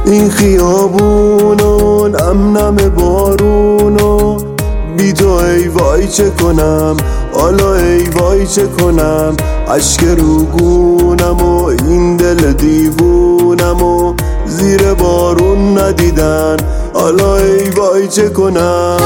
این خیابونو نم بارونو بی تو ای وای چه کنم، حالا ای وای چه کنم. اشک رو گونم و این دل دیوونم و زیر بارون ندیدن، حالا ای وای چه کنم.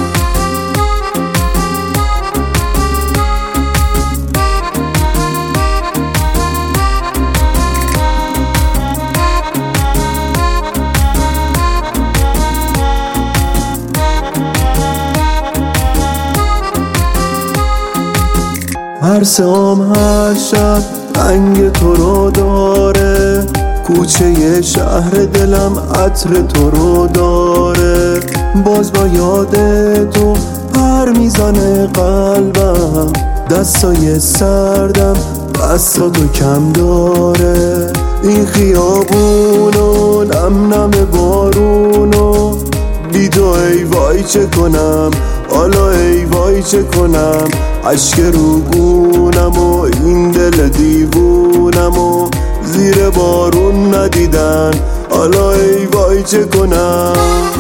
هر سام هر شب رنگ تو رو داره، کوچه شهر دلم عطر تو رو داره. باز با یاد تو پر میزنه قلبم، دستای سردم دستاتو کم داره. این خیابونو نم بارونو بی تو ای وای چه کنم، حالا ای وای چه کنم. اشک رو گونم و این دل دیوونم و زیر بارون ندیدن، حالا ای وای چه کنم.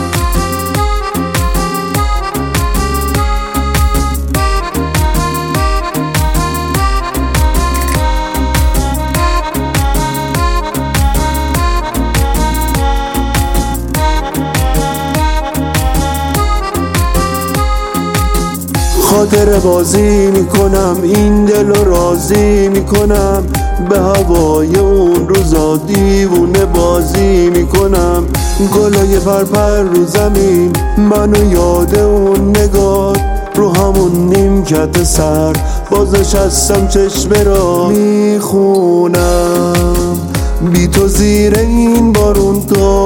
خاطر بازی میکنم، این دل رو راضی میکنم. به هوای اون روزا دیوونه بازی میکنم. گلای پرپر رو زمین، منو یاد اون نگاه رو همون نیمکت سر. باز نشستم چشمه را میخونم، بی تو زیر این بارون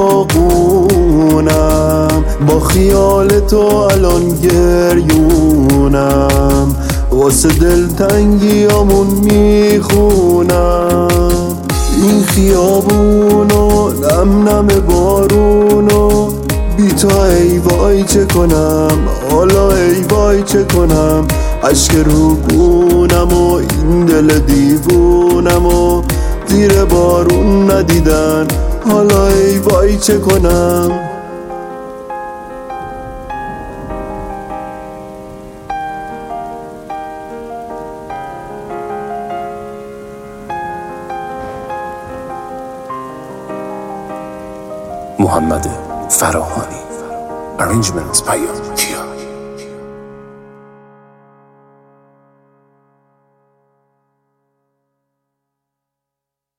داغونم. با خیال تو الان گریونم، واسه دلتنگیامون میخونم. این خیابونو نم بارونو بی تو ای وای چه کنم، حالا ای وای چه کنم. اشک رو گونم و این دل دیوونم و زیر بارون ندیدن، حالا ای وای چه کنم. محمد فراهانی. Arrangements by